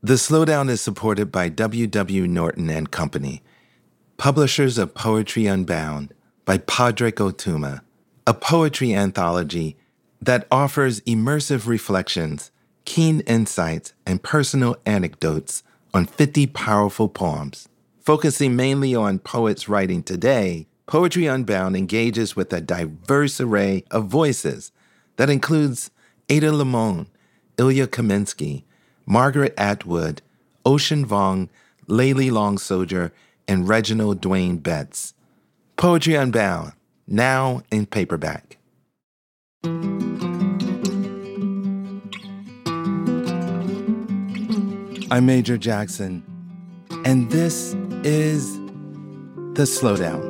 The Slowdown is supported by W. W. Norton and Company, publishers of Poetry Unbound by Padraig Ó Tuama, a poetry anthology that offers immersive reflections, keen insights, and personal anecdotes on 50 powerful poems. Focusing mainly on poets writing today, Poetry Unbound engages with a diverse array of voices that includes Ada Limon, Ilya Kaminsky, Margaret Atwood, Ocean Vuong, Layli Long Soldier, and Reginald Dwayne Betts. Poetry Unbound, now in paperback. I'm Major Jackson, and this is The Slowdown.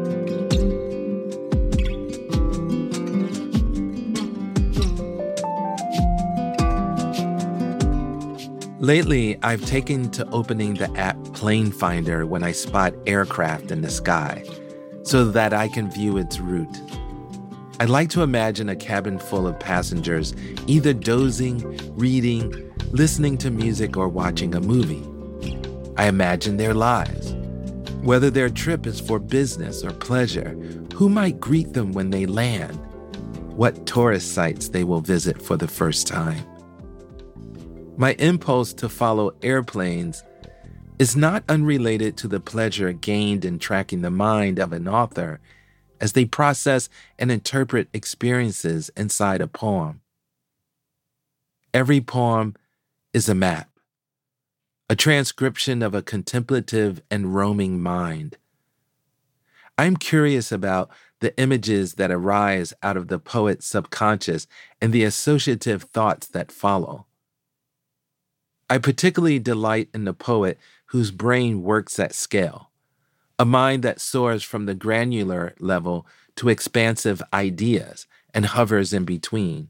Lately, I've taken to opening the app Plane Finder when I spot aircraft in the sky, so that I can view its route. I like to imagine a cabin full of passengers either dozing, reading, listening to music, or watching a movie. I imagine their lives. Whether their trip is for business or pleasure, who might greet them when they land, what tourist sites they will visit for the first time. My impulse to follow airplanes is not unrelated to the pleasure gained in tracking the mind of an author as they process and interpret experiences inside a poem. Every poem is a map, a transcription of a contemplative and roaming mind. I'm curious about the images that arise out of the poet's subconscious and the associative thoughts that follow. I particularly delight in the poet whose brain works at scale, a mind that soars from the granular level to expansive ideas and hovers in between.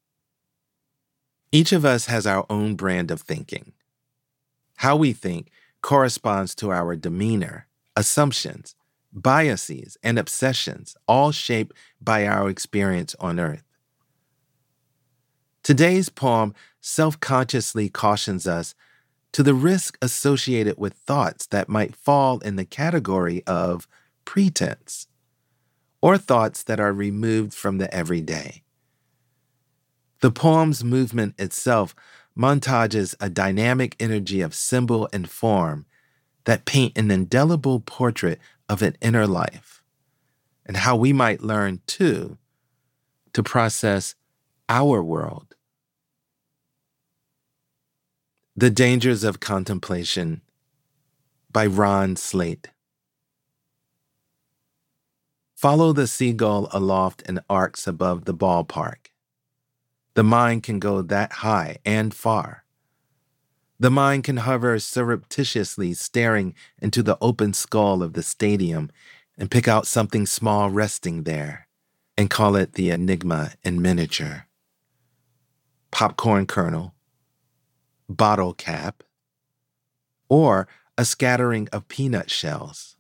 Each of us has our own brand of thinking. How we think corresponds to our demeanor, assumptions, biases, and obsessions, all shaped by our experience on Earth. Today's poem self-consciously cautions us to the risk associated with thoughts that might fall in the category of pretense, or thoughts that are removed from the everyday. The poem's movement itself montages a dynamic energy of symbol and form that paint an indelible portrait of an inner life, and how we might learn, too, to process our world. The Dangers of Contemplation by Ron Slate. Follow the seagull aloft in arcs above the ballpark. The mind can go that high and far. The mind can hover surreptitiously staring into the open skull of the stadium and pick out something small resting there and call it the enigma in miniature. Popcorn kernel, bottle cap, or a scattering of peanut shells.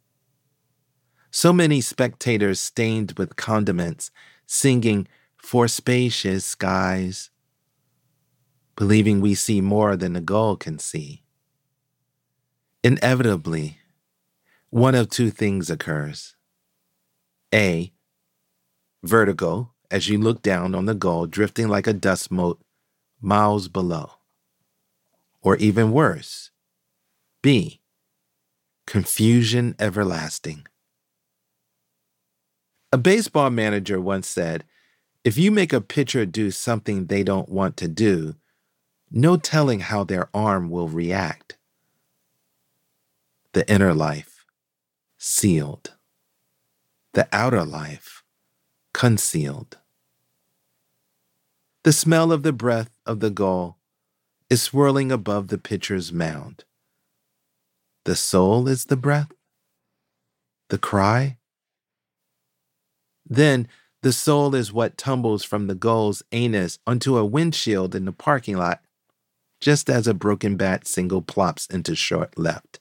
So many spectators stained with condiments singing "For Spacious Skies," believing we see more than the gull can see. Inevitably, one of two things occurs. A, vertigo as you look down on the gull drifting like a dust mote miles below. Or even worse, B, confusion everlasting. A baseball manager once said, if you make a pitcher do something they don't want to do, no telling how their arm will react. The inner life, sealed. The outer life, concealed. The smell of the breath of the gull is swirling above the pitcher's mound. The soul is the breath? The cry? Then the soul is what tumbles from the gull's anus onto a windshield in the parking lot, just as a broken bat single plops into short left.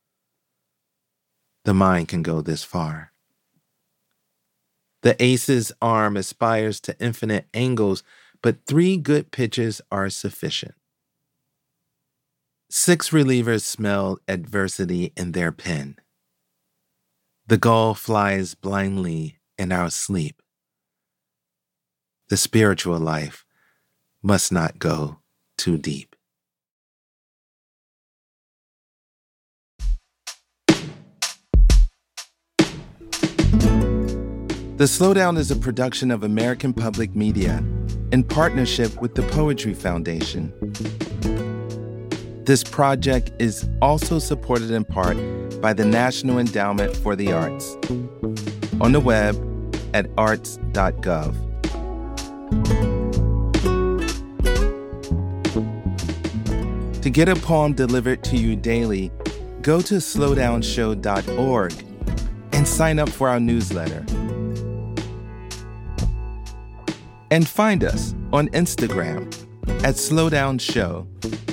The mind can go this far. The ace's arm aspires to infinite angles, but 3 good pitches are sufficient. 6 relievers smell adversity in their pen. The gull flies blindly in our sleep. The spiritual life must not go too deep. The Slowdown is a production of American Public Media in partnership with the Poetry Foundation. This project is also supported in part by the National Endowment for the Arts on the web at arts.gov. To get a poem delivered to you daily, go to slowdownshow.org and sign up for our newsletter. And find us on Instagram at slowdownshow.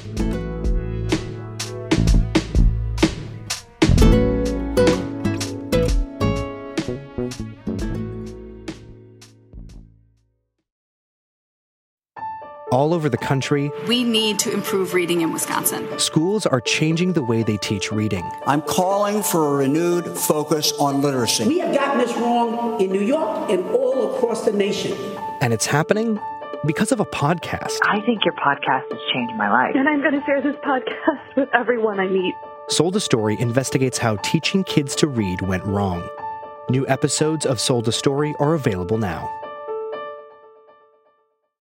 All over the country, we need to improve reading in Wisconsin. Schools are changing the way they teach reading. I'm calling for a renewed focus on literacy. We have gotten this wrong in New York and all across the nation. And it's happening because of a podcast. I think your podcast has changed my life. And I'm going to share this podcast with everyone I meet. Sold a Story investigates how teaching kids to read went wrong. New episodes of Sold a Story are available now.